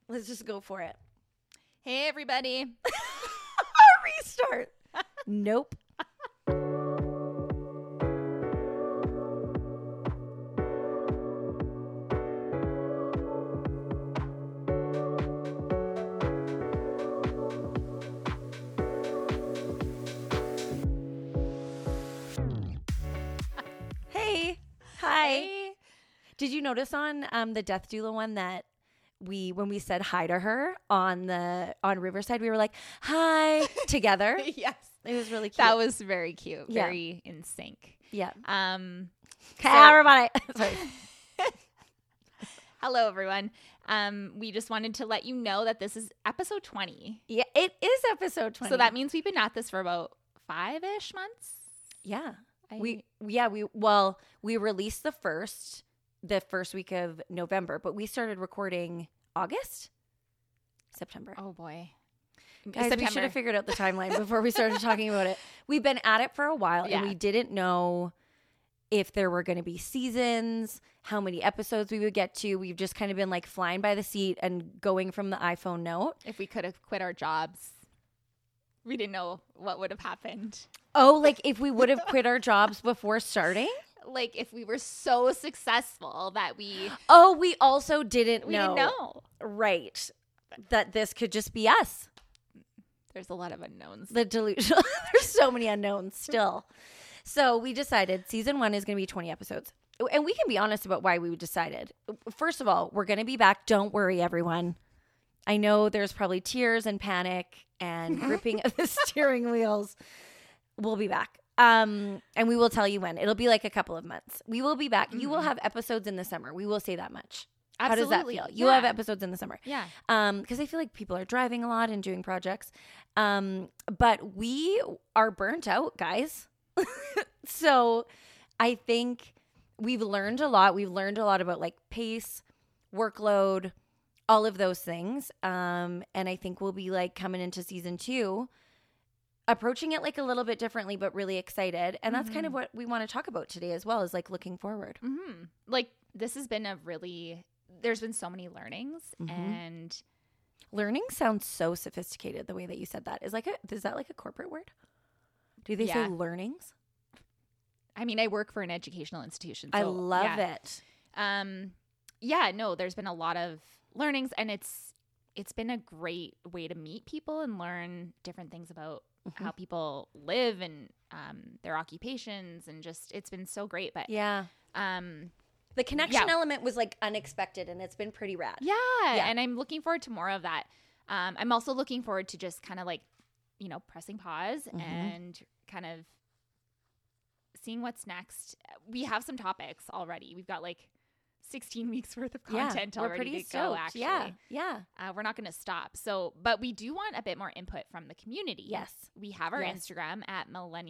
Let's just go for it. Hey, everybody. Restart. Nope. Hey. Hi. Hey. Did you notice on the Death Doula one that when we said hi to her on Riverside, we were like, hi, together? Yes. It was really cute. That was very cute. Yeah. Very in sync. Yeah. So- Everybody. Sorry. Hello, everyone. We just wanted to let you know that this is episode 20. Yeah, it is episode 20. So that means we've been at this for about 5-ish months. Yeah. I- We released the first week of November, but we started recording September. Oh, boy. Guys, we should have figured out the timeline before we started talking about it. We've been at it for a while, and we didn't know if there were going to be seasons, how many episodes we would get to. We've just kind of been like flying by the seat and going from the iPhone note. If we could have quit our jobs, we didn't know what would have happened. Oh, like if we would have quit our jobs before starting? Like if we were so successful that we Oh, we also didn't didn't know. Right. That this could just be us. There's a lot of unknowns. The delusional. There's so many unknowns still. So we decided season 1 is going to be 20 episodes. And we can be honest about why we decided. First of all, we're going to be back. Don't worry, everyone. I know there's probably tears and panic and gripping of the steering wheels. We'll be back. And we will tell you when. It'll be like a couple of months. We will be back. You will have episodes in the summer. We will say that much. Absolutely. How does that feel? You'll have episodes in the summer. Yeah. Because I feel like people are driving a lot and doing projects. But we are burnt out, guys. So I think we've learned a lot. We've learned a lot about like pace, workload, all of those things. And I think we'll be like coming into season 2, approaching it like a little bit differently, but really excited. And that's kind of what we want to talk about today as well, is like looking forward. Mm-hmm. Like this has been there's been so many learnings and Learning sounds so sophisticated the way that you said that. Is that like a corporate word? Do they say learnings? I mean, I work for an educational institution. I So, love it. There's been a lot of learnings, and it's been a great way to meet people and learn different things about how people live and their occupations, and just it's been so great. But the connection element was like unexpected, and it's been pretty rad. Yeah, and I'm looking forward to more of that. I'm also looking forward to just kind of like, pressing pause and kind of seeing what's next. We have some topics already. We've got like 16 weeks worth of content already pretty to go, stoked. actually. Yeah. We're not going to stop. So, but we do want a bit more input from the community. Yes. We have our Instagram at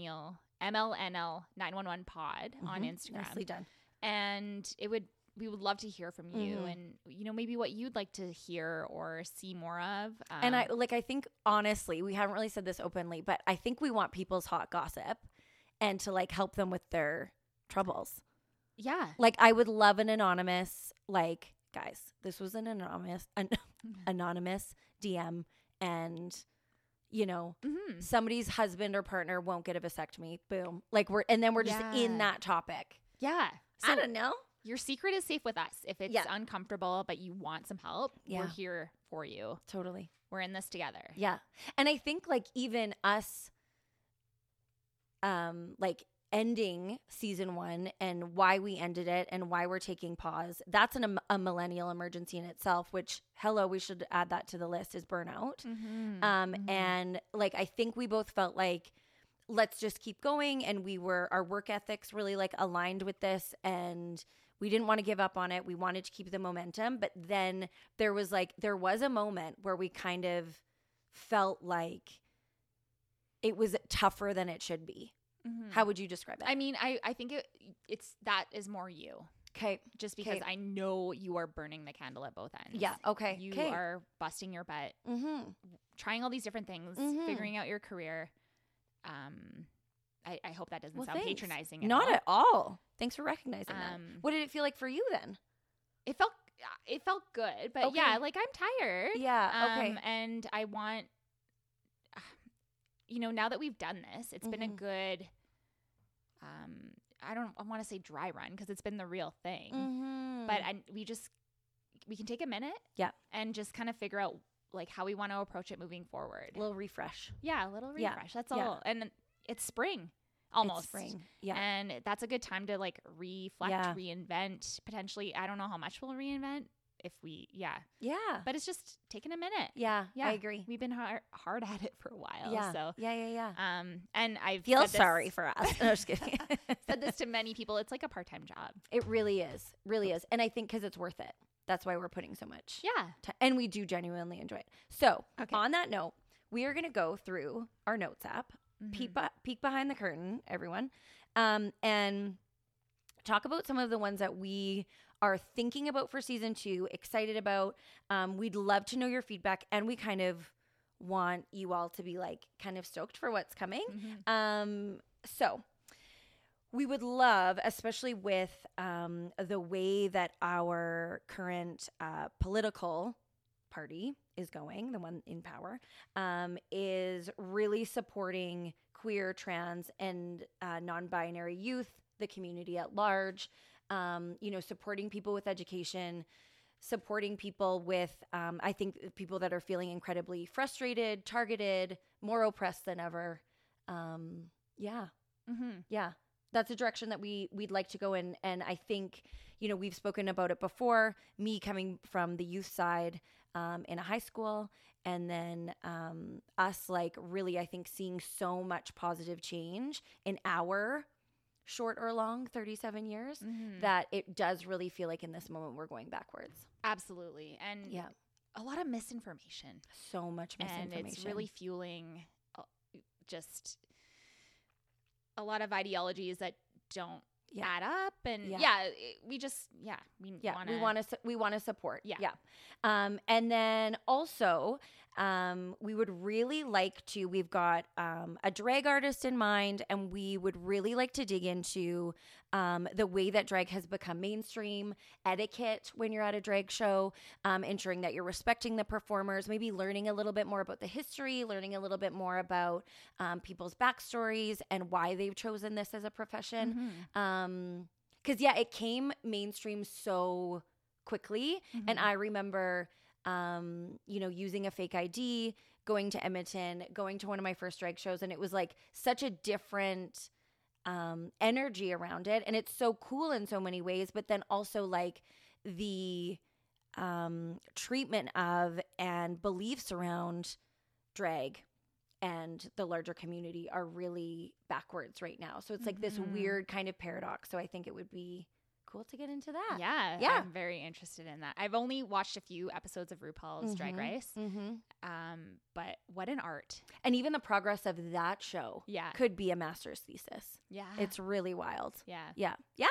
MLNL911 pod on Instagram. Nicely done. And we would love to hear from you and, maybe what you'd like to hear or see more of. And I think honestly, we haven't really said this openly, but I think we want people's hot gossip and to like help them with their troubles. Yeah. Like I would love an anonymous, like, guys, this was an anonymous DM, and somebody's husband or partner won't get a vasectomy. Boom. Like we're just in that topic. Yeah. So, I don't know. Your secret is safe with us. If it's uncomfortable, but you want some help, we're here for you. Totally. We're in this together. Yeah. And I think like even us, like ending season 1 and why we ended it and why we're taking pause, that's a millennial emergency in itself, which we should add that to the list, is burnout. And like I think we both felt like let's just keep going, and our work ethics really like aligned with this, and we didn't want to give up on it. We wanted to keep the momentum, but then there was a moment where we kind of felt like it was tougher than it should be. How would you describe it? I mean, I think it's that is more you. Okay. Just because I know you are burning the candle at both ends. Yeah. Okay. You are busting your butt, trying all these different things, figuring out your career. I hope that doesn't sound patronizing. Not at all. Thanks for recognizing that. What did it feel like for you then? It felt it felt good, but Okay. yeah, like I'm tired. Yeah. Okay. And I want, now that we've done this, it's been a good, I want to say dry run because it's been the real thing, but we can take a minute, and just kind of figure out like how we want to approach it moving forward. A little refresh. Yeah, a little refresh. That's Yeah. all. And it's spring. Almost It's spring. Yeah. And that's a good time to like reflect, reinvent, potentially. I don't know how much we'll reinvent if we, Yeah. but it's just taking a minute. Yeah. I agree. We've been hard at it for a while. Yeah. So Yeah. and I Feel sorry for us. No, just kidding. said this to many people. It's like a part-time job. It really is. Really is. And I think because it's worth it. That's why we're putting so much Yeah. time. And we do genuinely enjoy it. So Okay. on that note, we are going to go through our notes app, peek behind the curtain, everyone, and talk about some of the ones that we are thinking about for season 2, excited about. We'd love to know your feedback, and we kind of want you all to be like kind of stoked for what's coming. So we would love, especially with the way that our current political party is going, the one in power, is really supporting queer, trans, and non-binary youth, the community at large, supporting people with education, supporting people with, I think, people that are feeling incredibly frustrated, targeted, more oppressed than ever. Yeah. That's a direction that we'd like to go in. And I think, we've spoken about it before, me coming from the youth side in a high school, and then us like really, I think, seeing so much positive change in our short or long 37 years that it does really feel like in this moment we're going backwards. Absolutely. And a lot of misinformation. So much misinformation. And it's really fueling just a lot of ideologies that don't add up. And we want to support. And then also we would really like to, we've got a drag artist in mind, and we would really like to dig into the way that drag has become mainstream, etiquette when you're at a drag show, ensuring that you're respecting the performers, maybe learning a little bit more about the history, learning a little bit more about people's backstories and why they've chosen this as a profession. Because it came mainstream so quickly. And I remember, using a fake ID, going to Edmonton, going to one of my first drag shows. And it was like such a different energy around it. And it's so cool in so many ways. But then also like the treatment of and beliefs around drag and the larger community are really backwards right now. So it's like this weird kind of paradox. So I think it would be cool to get into that. Yeah. I'm very interested in that. I've only watched a few episodes of RuPaul's Drag Race. But what an art. And even the progress of that show could be a master's thesis. Yeah. It's really wild. Yeah.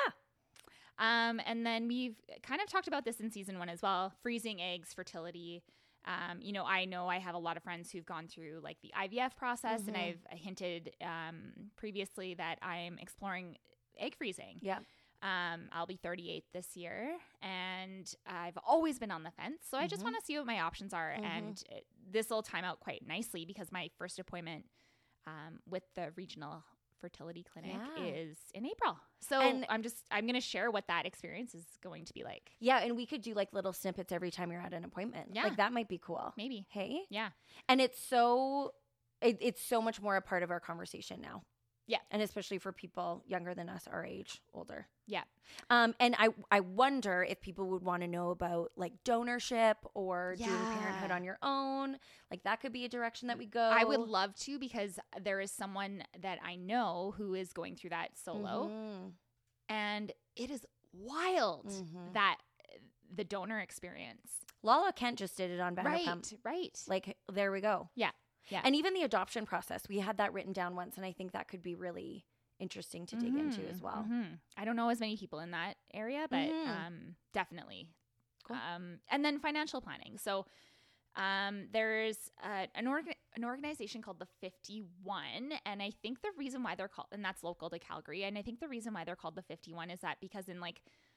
And then we've kind of talked about this in season 1 as well. Freezing eggs, fertility. I know I have a lot of friends who've gone through like the IVF process, and I've hinted previously that I'm exploring egg freezing. Yeah. I'll be 38 this year, and I've always been on the fence. So I just want to see what my options are. And this will time out quite nicely because my first appointment with the regional fertility clinic is in April. So I'm going to share what that experience is going to be like. Yeah. And we could do like little snippets every time you're at an appointment. Yeah. Like that might be cool. Maybe. Hey? Yeah. And it's so much more a part of our conversation now. Yeah. And especially for people younger than us, our age, older. Yeah. And I wonder if people would want to know about like donorship or doing parenthood on your own. Like that could be a direction that we go. I would love to, because there is someone that I know who is going through that solo. And it is wild that the donor experience. Lala Kent just did it on Vanderpump. Right. Like there we go. Yeah. Yeah. And even the adoption process, we had that written down once, and I think that could be really interesting to dig into as well. I don't know as many people in that area, but definitely. Cool. And then financial planning. So there's an organization called the 51, and I think the reason why they're called, and that's local to Calgary, and I think the reason why they're called the 51 is that because in like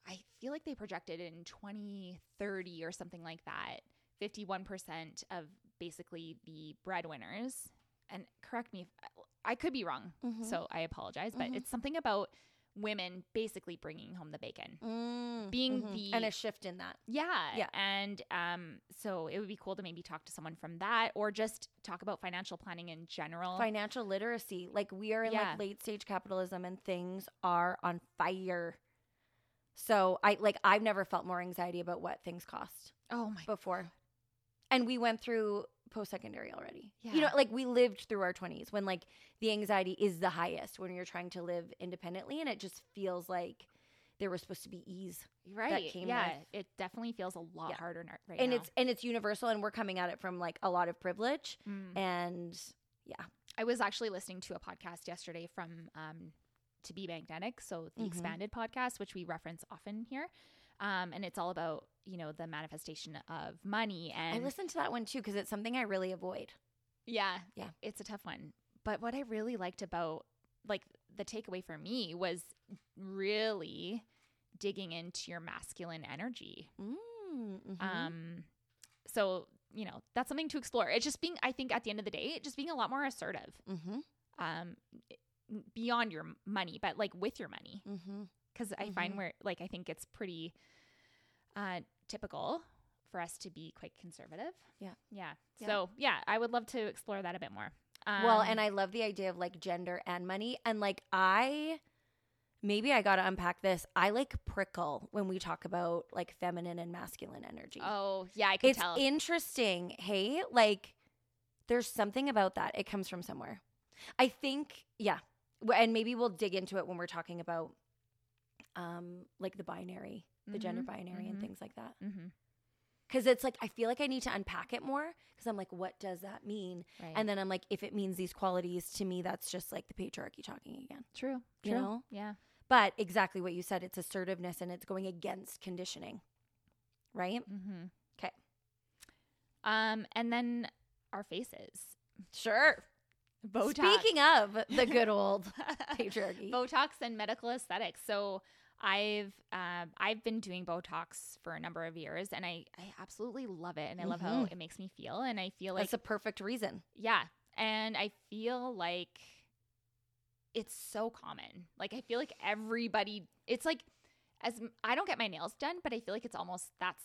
I feel like they projected in 2030 or something like that, 51% of basically the breadwinners, and correct me if I could be wrong, so I apologize, but it's something about women basically bringing home the bacon, being the and a shift in that. Yeah. And so it would be cool to maybe talk to someone from that, or just talk about financial planning in general. Financial literacy. Like, we are in like late stage capitalism and things are on fire. So I've never felt more anxiety about what things cost. Oh my before. God. And we went through post-secondary already. Yeah. You know, like we lived through our 20s when like the anxiety is the highest when you're trying to live independently, and it just feels like there was supposed to be ease. Right. That came with. It definitely feels a lot harder right and now. It's universal, and we're coming at it from like a lot of privilege. And yeah. I was actually listening to a podcast yesterday from To Be Magnetic, so the Expanded podcast, which we reference often here. And it's all about, you know, the manifestation of money. And I listened to that one too, because it's something I really avoid. Yeah. It's a tough one. But what I really liked about, like, the takeaway for me was really digging into your masculine energy. So, you know, that's something to explore. It's just being, I think at the end of the day, just being a lot more assertive. Beyond your money, but like with your money. Because I find where, like, I think it's pretty typical for us to be quite conservative. Yeah. So, yeah, I would love to explore that a bit more. Well, and I love the idea of like gender and money. And like maybe I got to unpack this. I like prickle when we talk about like feminine and masculine energy. Oh, yeah, I can tell. It's interesting. Hey, like there's something about that. It comes from somewhere. I think, yeah. And maybe we'll dig into it when we're talking about like the binary, the gender binary and things like that. Because it's like, I feel like I need to unpack it more, because I'm like, what does that mean? Right. And then I'm like, if it means these qualities, to me, that's just like the patriarchy talking again. True. You know? Yeah. But exactly what you said, it's assertiveness and it's going against conditioning. Right? Okay. And then our faces. Sure. Botox. Speaking of the good old patriarchy. Botox and medical aesthetics. So I've been doing Botox for a number of years, and I absolutely love it, and I love how it makes me feel, and I feel like that's a perfect reason. Yeah, and I feel like it's so common. Like, I feel like everybody. It's like, as I don't get my nails done, but I feel like it's almost that's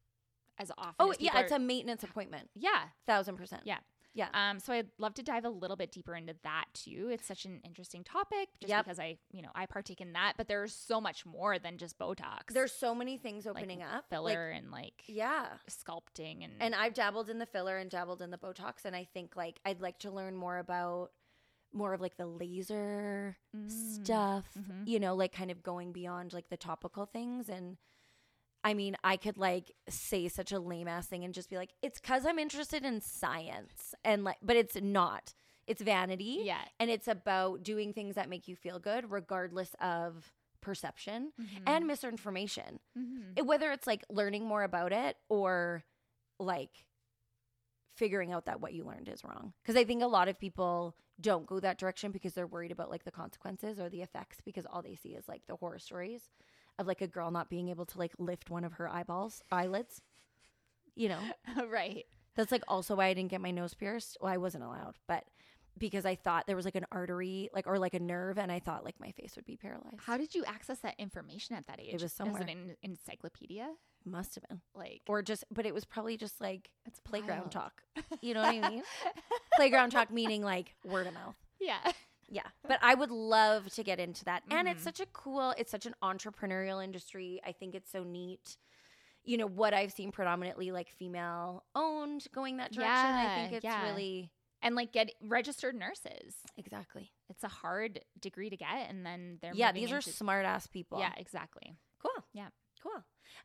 as often. Oh as yeah, it's a maintenance appointment. Yeah, 1,000%. Yeah. Yeah. So I'd love to dive a little bit deeper into that too. It's such an interesting topic just because I partake in that, but there's so much more than just Botox. There's so many things opening up. Filler and sculpting and I've dabbled in the filler and dabbled in the Botox, and I think like I'd like to learn more about more of like the laser stuff, you know, like kind of going beyond like the topical things. And I mean, I could like say such a lame ass thing and just be like, it's because I'm interested in science, and like, but it's not. It's vanity. Yeah. And it's about doing things that make you feel good, regardless of perception and misinformation. Whether it's like learning more about it or like figuring out that what you learned is wrong. Because I think a lot of people don't go that direction because they're worried about like the consequences or the effects, because all they see is like the horror stories of like a girl not being able to like lift one of her eyelids, you know? Right. That's like also why I didn't get my nose pierced. Well, I wasn't allowed, but because I thought there was like an artery, like, or like a nerve, and I thought like my face would be paralyzed. How did you access that information at that age? It was somewhere. Was it an encyclopedia? Must have been. Like, or just, but it was probably just like it's playground wild. talk. You know what I mean? Playground talk meaning like word of mouth. Yeah. Yeah. But I would love to get into that. And it's such an entrepreneurial industry. I think it's so neat. You know, what I've seen predominantly like female owned going that direction. I think it's really. And like get registered nurses. Exactly. It's a hard degree to get. And then they're these are smart ass people. Yeah, exactly. Cool. Yeah. Cool.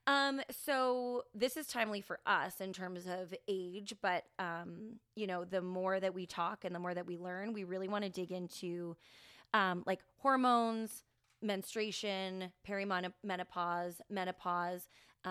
So this is timely for us in terms of age, but you know, the more that we talk and the more that we learn, we really want to dig into like hormones, menstruation, perimenopause, menopause,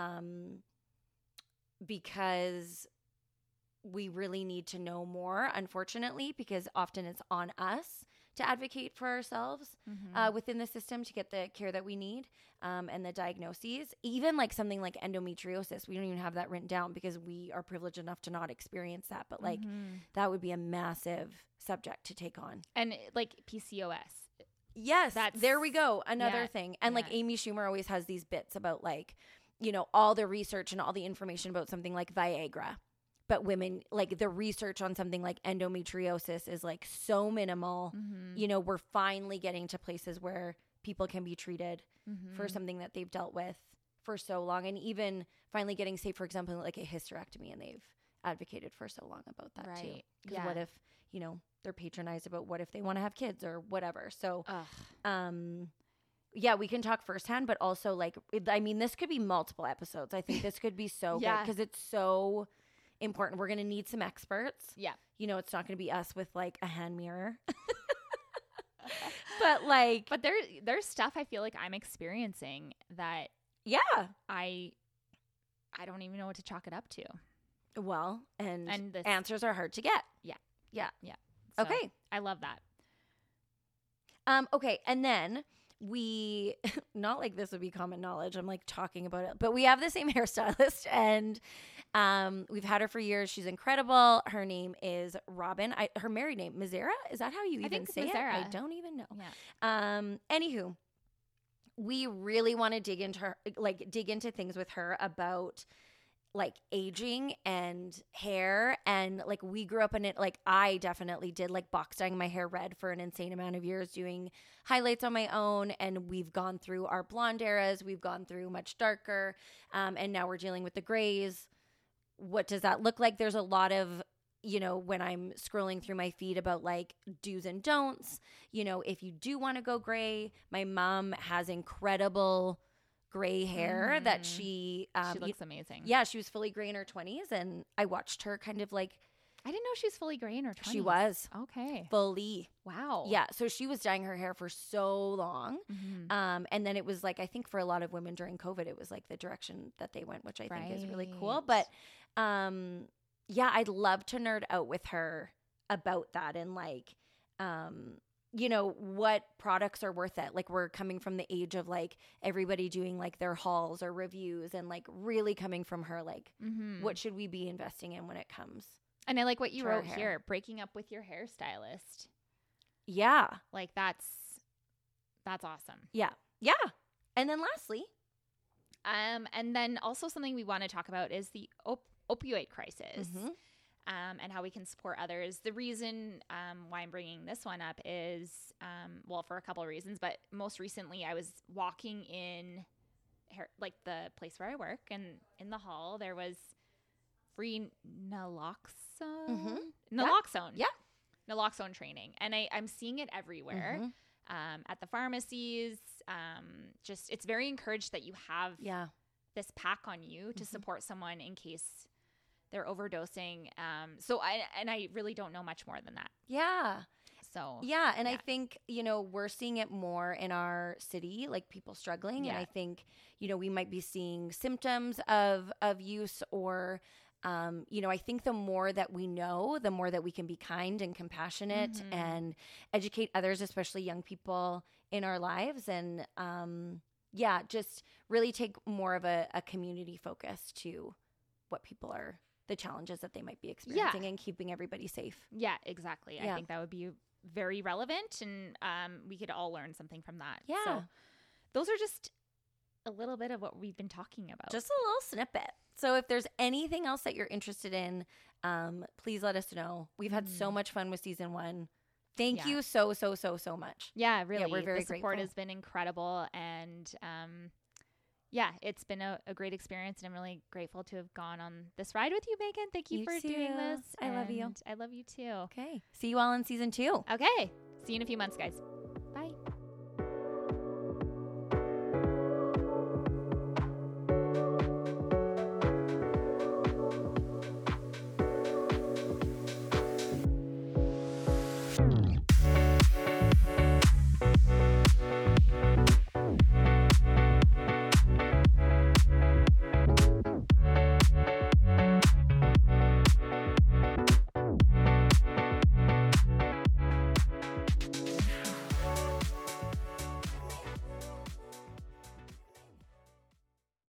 because we really need to know more, unfortunately, because often it's on us to advocate for ourselves within the system to get the care that we need and the diagnoses. Even like something like endometriosis, we don't even have that written down because we are privileged enough to not experience that. But like that would be a massive subject to take on. And like PCOS. Yes, there we go. Another thing. And like Amy Schumer always has these bits about like, you know, all the research and all the information about something like Viagra. But women, like the research on something like endometriosis is like so minimal. You know, we're finally getting to places where people can be treated for something that they've dealt with for so long. And even finally getting, say, for example, like a hysterectomy, and they've advocated for so long about that too. Because what if, you know, they're patronized about what if they want to have kids or whatever. So, yeah, we can talk firsthand, but also like, I mean, this could be multiple episodes. I think this could be so good because it's so important. We're going to need some experts. Yeah. You know, it's not going to be us with like a hand mirror. But there's stuff I feel like I'm experiencing that I don't even know what to chalk it up to. Well, and the answers are hard to get. Yeah. So okay. I love that. Okay. And then we, not like this would be common knowledge, I'm like talking about it, but we have the same hairstylist, and we've had her for years. She's incredible. Her name is Robin. Her married name, Mazera. Is that how you even say it? I don't even know. Yeah. Anywho, we really want to dig into things with her about like aging and hair. And like we grew up in it. Like I definitely did like box dyeing my hair red for an insane amount of years, doing highlights on my own. And we've gone through our blonde eras. We've gone through much darker. And now we're dealing with the grays. What does that look like? There's a lot of, you know, when I'm scrolling through my feed about like do's and don'ts, you know, if you do want to go gray, my mom has incredible gray hair that she looks amazing. Yeah, she was fully gray in her 20s, and I watched her kind of like, I didn't know she was fully gray in her 20s. She was. Okay. Fully. Wow. Yeah, so she was dyeing her hair for so long. And then it was like, I think for a lot of women during COVID, it was like the direction that they went, which I think is really cool. But yeah, I'd love to nerd out with her about that and like you know, what products are worth it. Like we're coming from the age of like everybody doing like their hauls or reviews, and like really coming from her, like what should we be investing in when it comes. And I like what you wrote here, breaking up with your hairstylist. Yeah. Like that's awesome. Yeah. Yeah. And then lastly, and then also something we want to talk about is the opioid crisis. And how we can support others. The reason why I'm bringing this one up is, well, for a couple of reasons, but most recently I was walking in like the place where I work, and in the hall there was free naloxone. Naloxone training. And I'm seeing it everywhere at the pharmacies. Just it's very encouraged that you have this pack on you to support someone in case they're overdosing. So I really don't know much more than that. Yeah. So I think, you know, we're seeing it more in our city, like people struggling. And I think, you know, we might be seeing symptoms of use or, you know, I think the more that we know, the more that we can be kind and compassionate and educate others, especially young people in our lives. And just really take more of a community focus to what people are, the challenges that they might be experiencing and keeping everybody safe. Yeah, exactly. I think that would be very relevant, and we could all learn something from that. Yeah. So those are just a little bit of what we've been talking about. Just a little snippet. So if there's anything else that you're interested in, please let us know. We've had so much fun with season 1. Thank you so much. Yeah, really. Yeah, we're very grateful. The support has been incredible, and it's been a great experience, and I'm really grateful to have gone on this ride with you, Megan. Thank you for doing this. I love you. I love you too. Okay. See you all in season 2. Okay. See you in a few months, guys. Bye.